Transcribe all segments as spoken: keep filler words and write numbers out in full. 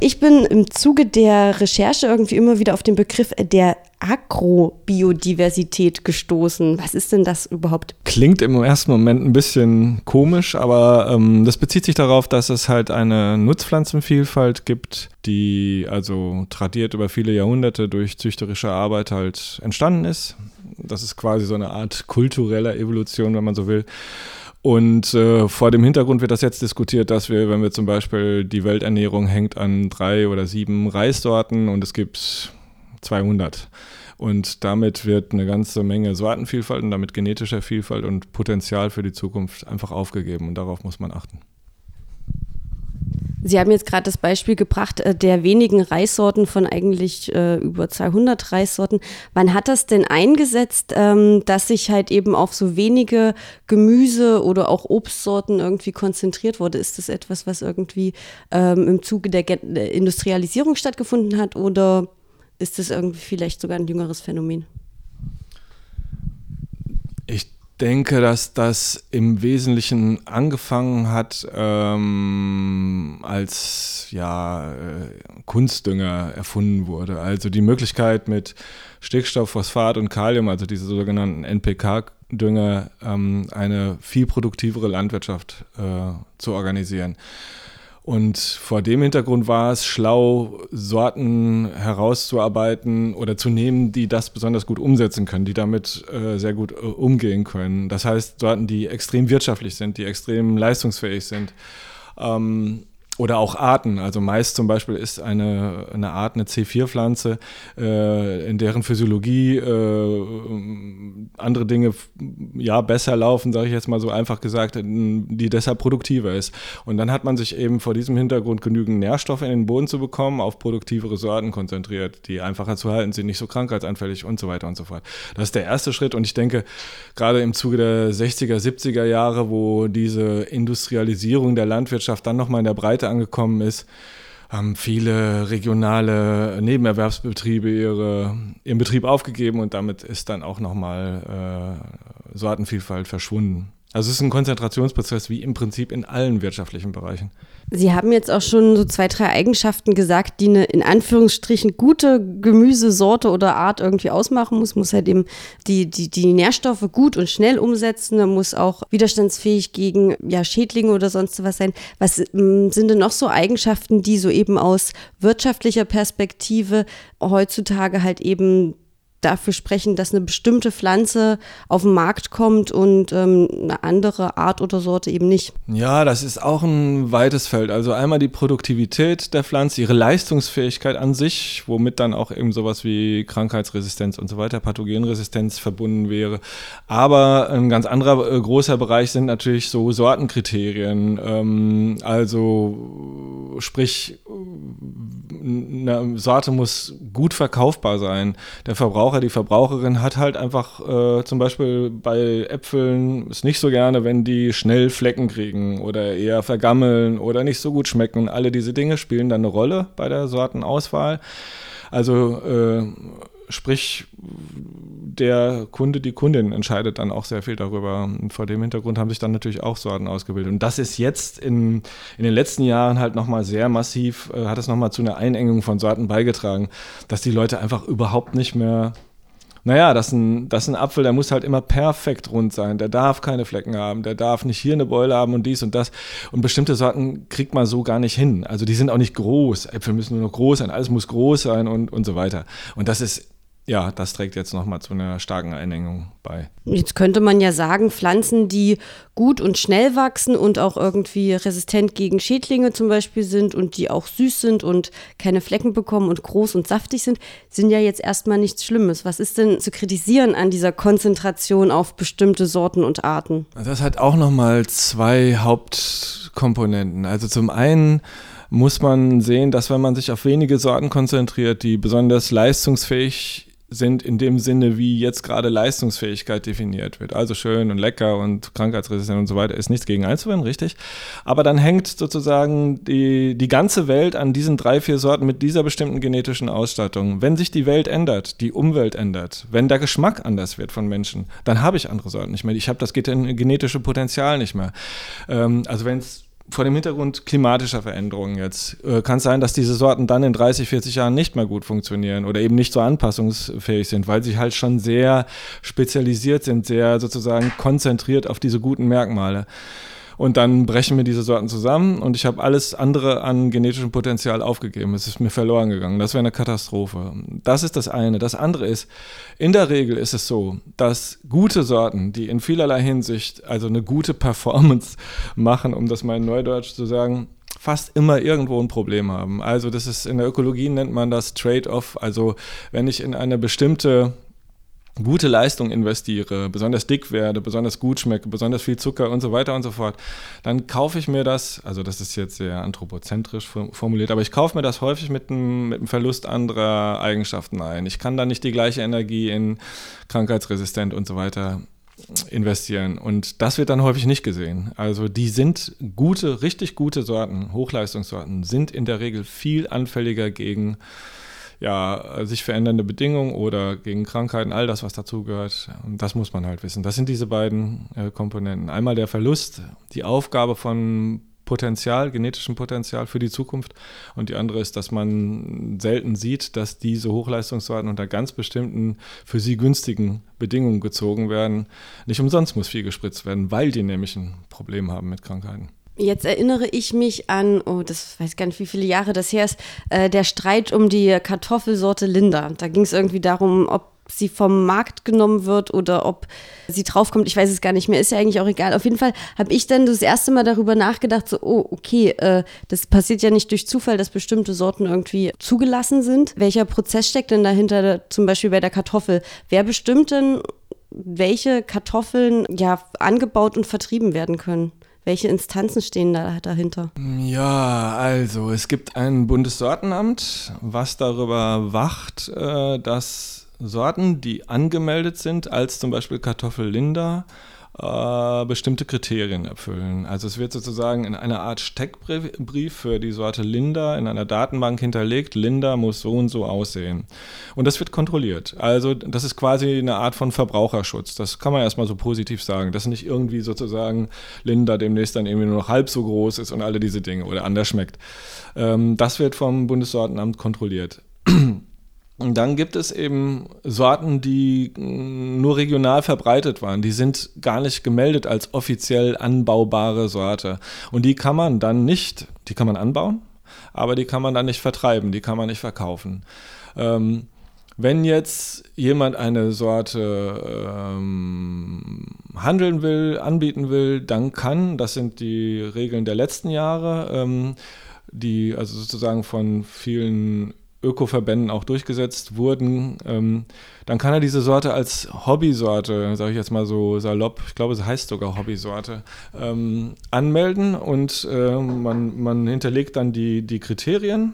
Ich bin im Zuge der Recherche irgendwie immer wieder auf den Begriff der Agrobiodiversität gestoßen. Was ist denn das überhaupt? Klingt im ersten Moment ein bisschen komisch, aber ähm, das bezieht sich darauf, dass es halt eine Nutzpflanzenvielfalt gibt, die also tradiert über viele Jahrhunderte durch züchterische Arbeit halt entstanden ist. Das ist quasi so eine Art kultureller Evolution, wenn man so will. Und äh, vor dem Hintergrund wird das jetzt diskutiert, dass wir, wenn wir zum Beispiel die Welternährung hängt an drei oder sieben Reissorten und es gibt zweihundert. Und damit wird eine ganze Menge Sortenvielfalt und damit genetischer Vielfalt und Potenzial für die Zukunft einfach aufgegeben und darauf muss man achten. Sie haben jetzt gerade das Beispiel gebracht äh, der wenigen Reissorten von eigentlich äh, über zweihundert Reissorten. Wann hat das denn eingesetzt, ähm, dass sich halt eben auf so wenige Gemüse- oder auch Obstsorten irgendwie konzentriert wurde? Ist das etwas, was irgendwie ähm, im Zuge der, Gen- der Industrialisierung stattgefunden hat oder ist das irgendwie vielleicht sogar ein jüngeres Phänomen? Ich denke, dass das im Wesentlichen angefangen hat, ähm, als ja, äh, Kunstdünger erfunden wurde. Also die Möglichkeit mit Stickstoff, Phosphat und Kalium, also diese sogenannten N P K-Dünger, ähm, eine viel produktivere Landwirtschaft äh, zu organisieren. Und vor dem Hintergrund war es schlau, Sorten herauszuarbeiten oder zu nehmen, die das besonders gut umsetzen können, die damit äh, sehr gut äh, umgehen können. Das heißt, Sorten, die extrem wirtschaftlich sind, die extrem leistungsfähig sind. Ähm, Oder auch Arten, also Mais zum Beispiel ist eine, eine Art, eine C vier Pflanze, äh, in deren Physiologie äh, andere Dinge ja besser laufen, sage ich jetzt mal so einfach gesagt, die deshalb produktiver ist. Und dann hat man sich eben vor diesem Hintergrund genügend Nährstoffe in den Boden zu bekommen, auf produktivere Sorten konzentriert, die einfacher zu halten sind, nicht so krankheitsanfällig und so weiter und so fort. Das ist der erste Schritt und ich denke, gerade im Zuge der sechziger, siebziger Jahre, wo diese Industrialisierung der Landwirtschaft dann nochmal in der Breite angekommen ist, haben viele regionale Nebenerwerbsbetriebe ihre, ihren Betrieb aufgegeben und damit ist dann auch nochmal äh, Sortenvielfalt verschwunden. Also es ist ein Konzentrationsprozess wie im Prinzip in allen wirtschaftlichen Bereichen. Sie haben jetzt auch schon so zwei, drei Eigenschaften gesagt, die eine in Anführungsstrichen gute Gemüsesorte oder Art irgendwie ausmachen muss. Muss halt eben die, die, die Nährstoffe gut und schnell umsetzen. Da muss auch widerstandsfähig gegen ja, Schädlinge oder sonst was sein. Was ähm, sind denn noch so Eigenschaften, die so eben aus wirtschaftlicher Perspektive heutzutage halt eben dafür sprechen, dass eine bestimmte Pflanze auf den Markt kommt und ähm, eine andere Art oder Sorte eben nicht? Ja, das ist auch ein weites Feld. Also einmal die Produktivität der Pflanze, ihre Leistungsfähigkeit an sich, womit dann auch eben sowas wie Krankheitsresistenz und so weiter, Pathogenresistenz verbunden wäre. Aber ein ganz anderer äh, großer Bereich sind natürlich so Sortenkriterien. Ähm, also sprich, eine Sorte muss gut verkaufbar sein. Der Verbraucher die Verbraucherin hat halt einfach äh, zum Beispiel bei Äpfeln es nicht so gerne, wenn die schnell Flecken kriegen oder eher vergammeln oder nicht so gut schmecken. Alle diese Dinge spielen dann eine Rolle bei der Sortenauswahl. Also äh, sprich, der Kunde, die Kundin entscheidet dann auch sehr viel darüber. Und vor dem Hintergrund haben sich dann natürlich auch Sorten ausgebildet. Und das ist jetzt in, in den letzten Jahren halt nochmal sehr massiv, äh, hat es nochmal zu einer Einengung von Sorten beigetragen, dass die Leute einfach überhaupt nicht mehr, naja, das ist ein, das ist ein Apfel, der muss halt immer perfekt rund sein, der darf keine Flecken haben, der darf nicht hier eine Beule haben und dies und das. Und bestimmte Sorten kriegt man so gar nicht hin. Also die sind auch nicht groß. Äpfel müssen nur noch groß sein, alles muss groß sein und, und so weiter. Und das ist Ja, das trägt jetzt nochmal zu einer starken Einengung bei. Jetzt könnte man ja sagen, Pflanzen, die gut und schnell wachsen und auch irgendwie resistent gegen Schädlinge zum Beispiel sind und die auch süß sind und keine Flecken bekommen und groß und saftig sind, sind ja jetzt erstmal nichts Schlimmes. Was ist denn zu kritisieren an dieser Konzentration auf bestimmte Sorten und Arten? Das hat auch nochmal zwei Hauptkomponenten. Also zum einen muss man sehen, dass wenn man sich auf wenige Sorten konzentriert, die besonders leistungsfähig sind in dem Sinne, wie jetzt gerade Leistungsfähigkeit definiert wird. Also schön und lecker und krankheitsresistent und so weiter, ist nichts gegen einzuwenden, richtig. Aber dann hängt sozusagen die, die ganze Welt an diesen drei, vier Sorten mit dieser bestimmten genetischen Ausstattung. Wenn sich die Welt ändert, die Umwelt ändert, wenn der Geschmack anders wird von Menschen, dann habe ich andere Sorten nicht mehr. Ich habe das genetische Potenzial nicht mehr. Ähm, also wenn es vor dem Hintergrund klimatischer Veränderungen jetzt, äh, kann es sein, dass diese Sorten dann in dreißig, vierzig Jahren nicht mehr gut funktionieren oder eben nicht so anpassungsfähig sind, weil sie halt schon sehr spezialisiert sind, sehr sozusagen konzentriert auf diese guten Merkmale. Und dann brechen mir diese Sorten zusammen und ich habe alles andere an genetischem Potenzial aufgegeben. Es ist mir verloren gegangen. Das wäre eine Katastrophe. Das ist das eine. Das andere ist, in der Regel ist es so, dass gute Sorten, die in vielerlei Hinsicht also eine gute Performance machen, um das mal in Neudeutsch zu sagen, fast immer irgendwo ein Problem haben. Also das ist in der Ökologie nennt man das Trade-off. Also wenn ich in eine bestimmte gute Leistung investiere, besonders dick werde, besonders gut schmecke, besonders viel Zucker und so weiter und so fort, dann kaufe ich mir das, also das ist jetzt sehr anthropozentrisch formuliert, aber ich kaufe mir das häufig mit einem, mit einem Verlust anderer Eigenschaften ein. Ich kann dann nicht die gleiche Energie in krankheitsresistent und so weiter investieren und das wird dann häufig nicht gesehen. Also die sind gute, richtig gute Sorten, Hochleistungssorten, sind in der Regel viel anfälliger gegen ja, sich verändernde Bedingungen oder gegen Krankheiten, all das, was dazugehört. Das muss man halt wissen. Das sind diese beiden äh, Komponenten. Einmal der Verlust, die Aufgabe von Potenzial, genetischem Potenzial für die Zukunft. Und die andere ist, dass man selten sieht, dass diese Hochleistungssorten unter ganz bestimmten, für sie günstigen Bedingungen gezogen werden. Nicht umsonst muss viel gespritzt werden, weil die nämlich ein Problem haben mit Krankheiten. Jetzt erinnere ich mich an, oh, das weiß gar nicht, wie viele Jahre das her ist, äh, der Streit um die Kartoffelsorte Linda. Da ging es irgendwie darum, ob sie vom Markt genommen wird oder ob sie draufkommt. Ich weiß es gar nicht mehr, ist ja eigentlich auch egal. Auf jeden Fall habe ich dann das erste Mal darüber nachgedacht, so, oh, okay, äh, das passiert ja nicht durch Zufall, dass bestimmte Sorten irgendwie zugelassen sind. Welcher Prozess steckt denn dahinter, zum Beispiel bei der Kartoffel? Wer bestimmt denn, welche Kartoffeln ja angebaut und vertrieben werden können? Welche Instanzen stehen da dahinter? Ja, also es gibt ein Bundessortenamt, was darüber wacht, äh, dass Sorten, die angemeldet sind, als zum Beispiel Kartoffel Linda, äh, bestimmte Kriterien erfüllen. Also es wird sozusagen in einer Art Steckbrief für die Sorte Linda in einer Datenbank hinterlegt, Linda muss so und so aussehen. Und das wird kontrolliert. Also das ist quasi eine Art von Verbraucherschutz. Das kann man erstmal so positiv sagen, dass nicht irgendwie sozusagen Linda demnächst dann irgendwie nur noch halb so groß ist und alle diese Dinge oder anders schmeckt. Ähm, das wird vom Bundessortenamt kontrolliert. Und dann gibt es eben Sorten, die nur regional verbreitet waren. Die sind gar nicht gemeldet als offiziell anbaubare Sorte. Und die kann man dann nicht, die kann man anbauen, aber die kann man dann nicht vertreiben, die kann man nicht verkaufen. Ähm, wenn jetzt jemand eine Sorte ähm, handeln will, anbieten will, dann kann, das sind die Regeln der letzten Jahre, ähm, die also sozusagen von vielen Ökoverbänden auch durchgesetzt wurden, ähm, dann kann er diese Sorte als Hobbysorte, sage ich jetzt mal so salopp, ich glaube, es heißt sogar Hobbysorte, ähm, anmelden und äh, man, man hinterlegt dann die, die Kriterien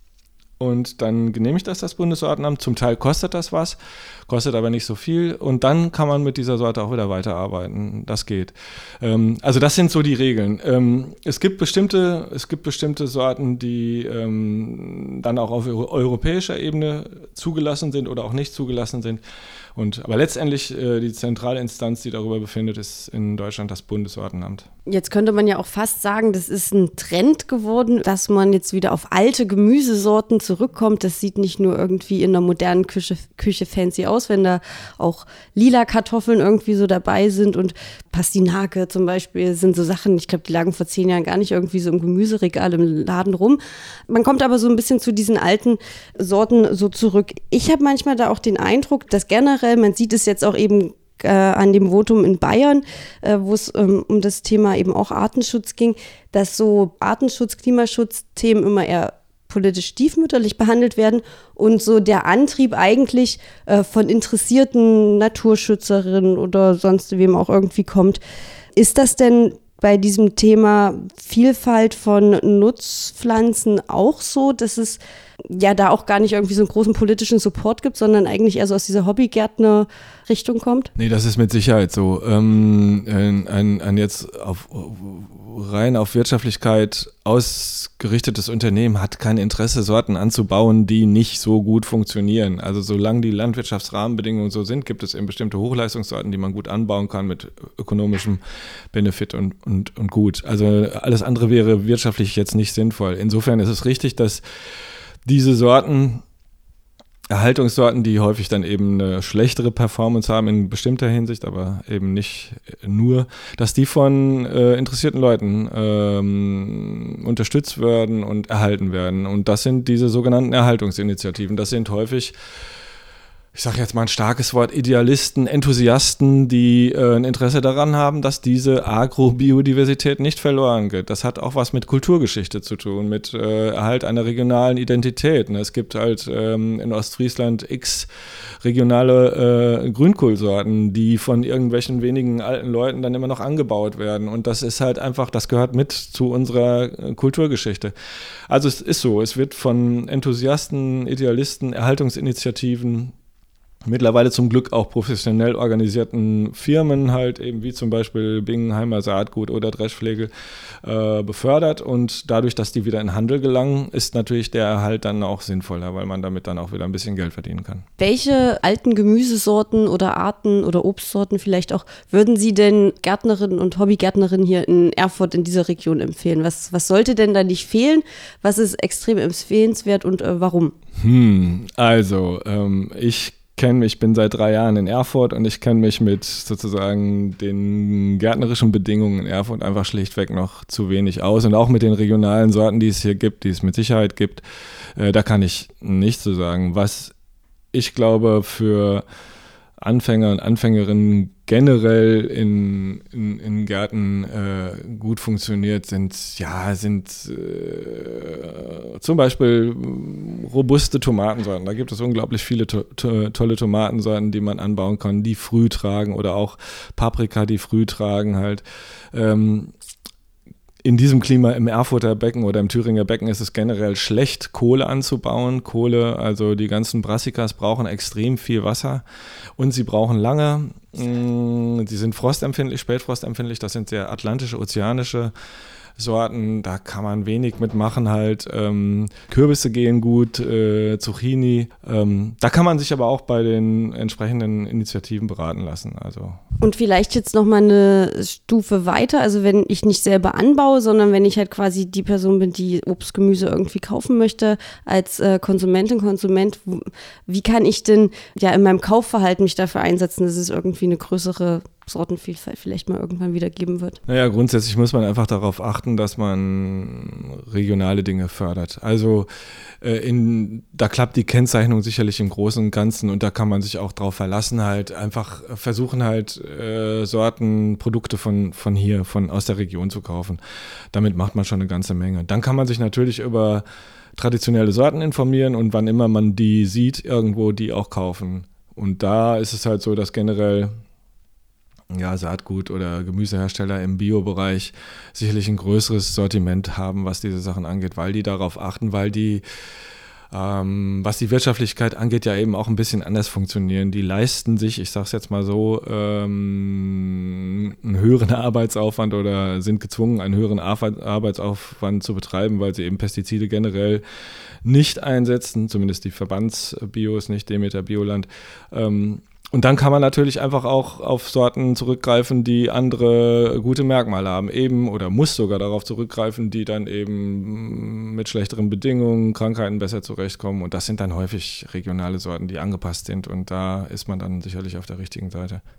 und dann genehmigt das das Bundessortenamt. Zum Teil kostet das was, kostet aber nicht so viel und dann kann man mit dieser Sorte auch wieder weiterarbeiten. Das geht. Ähm, also das sind so die Regeln. Ähm, es gibt bestimmte, es gibt bestimmte Sorten, die ähm, dann auch auf europäischer Ebene zugelassen sind oder auch nicht zugelassen sind. Und, aber letztendlich äh, die zentrale Instanz, die darüber befindet, ist in Deutschland das Bundessortenamt. Jetzt könnte man ja auch fast sagen, das ist ein Trend geworden, dass man jetzt wieder auf alte Gemüsesorten zurückkommt. Das sieht nicht nur irgendwie in der modernen Küche, Küche fancy aus, wenn da auch lila Kartoffeln irgendwie so dabei sind und Pastinake zum Beispiel sind so Sachen, ich glaube, die lagen vor zehn Jahren gar nicht irgendwie so im Gemüseregal im Laden rum. Man kommt aber so ein bisschen zu diesen alten Sorten so zurück. Ich habe manchmal da auch den Eindruck, dass generell, man sieht es jetzt auch eben äh, an dem Votum in Bayern, äh, wo es ähm, um das Thema eben auch Artenschutz ging, dass so Artenschutz, Klimaschutzthemen immer eher politisch stiefmütterlich behandelt werden und so der Antrieb eigentlich äh, von interessierten Naturschützerinnen oder sonst wem auch irgendwie kommt. Ist das denn bei diesem Thema Vielfalt von Nutzpflanzen auch so, dass es ja da auch gar nicht irgendwie so einen großen politischen Support gibt, sondern eigentlich eher so aus dieser Hobbygärtner-Richtung kommt? Nee, das ist mit Sicherheit so. Ähm, ein, ein jetzt auf, rein auf Wirtschaftlichkeit ausgerichtetes Unternehmen hat kein Interesse, Sorten anzubauen, die nicht so gut funktionieren. Also solange die Landwirtschaftsrahmenbedingungen so sind, gibt es eben bestimmte Hochleistungssorten, die man gut anbauen kann mit ökonomischem Benefit und, und, und gut. Also alles andere wäre wirtschaftlich jetzt nicht sinnvoll. Insofern ist es richtig, dass diese Sorten, Erhaltungssorten, die häufig dann eben eine schlechtere Performance haben in bestimmter Hinsicht, aber eben nicht nur, dass die von äh, interessierten Leuten ähm, unterstützt werden und erhalten werden. Und das sind diese sogenannten Erhaltungsinitiativen. Das sind häufig, ich sage jetzt mal ein starkes Wort, Idealisten, Enthusiasten, die äh, ein Interesse daran haben, dass diese Agrobiodiversität nicht verloren geht. Das hat auch was mit Kulturgeschichte zu tun, mit äh, Erhalt einer regionalen Identität. Es gibt halt ähm, in Ostfriesland x regionale äh, Grünkohlsorten, die von irgendwelchen wenigen alten Leuten dann immer noch angebaut werden. Und das ist halt einfach, das gehört mit zu unserer Kulturgeschichte. Also es ist so, es wird von Enthusiasten, Idealisten, Erhaltungsinitiativen, mittlerweile zum Glück auch professionell organisierten Firmen halt eben wie zum Beispiel Bingenheimer Saatgut oder Dreschflegel äh, befördert, und dadurch, dass die wieder in Handel gelangen, ist natürlich der Erhalt dann auch sinnvoller, weil man damit dann auch wieder ein bisschen Geld verdienen kann. Welche alten Gemüsesorten oder Arten oder Obstsorten vielleicht auch würden Sie denn Gärtnerinnen und Hobbygärtnerinnen hier in Erfurt in dieser Region empfehlen? Was, was sollte denn da nicht fehlen? Was ist extrem empfehlenswert und äh, warum? Hm, also ähm, ich kenne mich, ich bin seit drei Jahren in Erfurt und ich kenne mich mit sozusagen den gärtnerischen Bedingungen in Erfurt einfach schlichtweg noch zu wenig aus, und auch mit den regionalen Sorten, die es hier gibt, die es mit Sicherheit gibt, äh, da kann ich nichts zu sagen. Was ich glaube für Anfänger und Anfängerinnen generell in, in, in Gärten äh, gut funktioniert, sind ja sind äh, zum Beispiel robuste Tomatensorten. Da gibt es unglaublich viele to- to- tolle Tomatensorten, die man anbauen kann, die früh tragen, oder auch Paprika, die früh tragen halt. Ähm, In diesem Klima im Erfurter Becken oder im Thüringer Becken ist es generell schlecht, Kohle anzubauen. Kohle, also die ganzen Brassicas brauchen extrem viel Wasser und sie brauchen lange. Sie sind frostempfindlich, spätfrostempfindlich, das sind sehr atlantische, ozeanische Sorten, da kann man wenig mitmachen halt. Ähm, Kürbisse gehen gut, äh, Zucchini. Ähm, da kann man sich aber auch bei den entsprechenden Initiativen beraten lassen. Also. Und vielleicht jetzt nochmal eine Stufe weiter, also wenn ich nicht selber anbaue, sondern wenn ich halt quasi die Person bin, die Obst, Gemüse irgendwie kaufen möchte, als äh, Konsumentin, Konsument, wie kann ich denn ja in meinem Kaufverhalten mich dafür einsetzen, dass es irgendwie eine größere Sortenvielfalt vielleicht mal irgendwann wieder geben wird? Naja, grundsätzlich muss man einfach darauf achten, dass man regionale Dinge fördert. Also äh, in, da klappt die Kennzeichnung sicherlich im Großen und Ganzen, und da kann man sich auch drauf verlassen, halt einfach versuchen halt äh, Sorten, Produkte von, von hier, von aus der Region zu kaufen. Damit macht man schon eine ganze Menge. Dann kann man sich natürlich über traditionelle Sorten informieren und wann immer man die sieht, irgendwo die auch kaufen. Und da ist es halt so, dass generell ja, Saatgut- oder Gemüsehersteller im Bio-Bereich sicherlich ein größeres Sortiment haben, was diese Sachen angeht, weil die darauf achten, weil die, ähm, was die Wirtschaftlichkeit angeht, ja eben auch ein bisschen anders funktionieren. Die leisten sich, ich sage es jetzt mal so, ähm, einen höheren Arbeitsaufwand oder sind gezwungen, einen höheren Arbeitsaufwand zu betreiben, weil sie eben Pestizide generell nicht einsetzen, zumindest die Verbandsbios, nicht Demeter Bioland. Ähm, Und dann kann man natürlich einfach auch auf Sorten zurückgreifen, die andere gute Merkmale haben, eben, oder muss sogar darauf zurückgreifen, die dann eben mit schlechteren Bedingungen, Krankheiten besser zurechtkommen. Und das sind dann häufig regionale Sorten, die angepasst sind. Und da ist man dann sicherlich auf der richtigen Seite.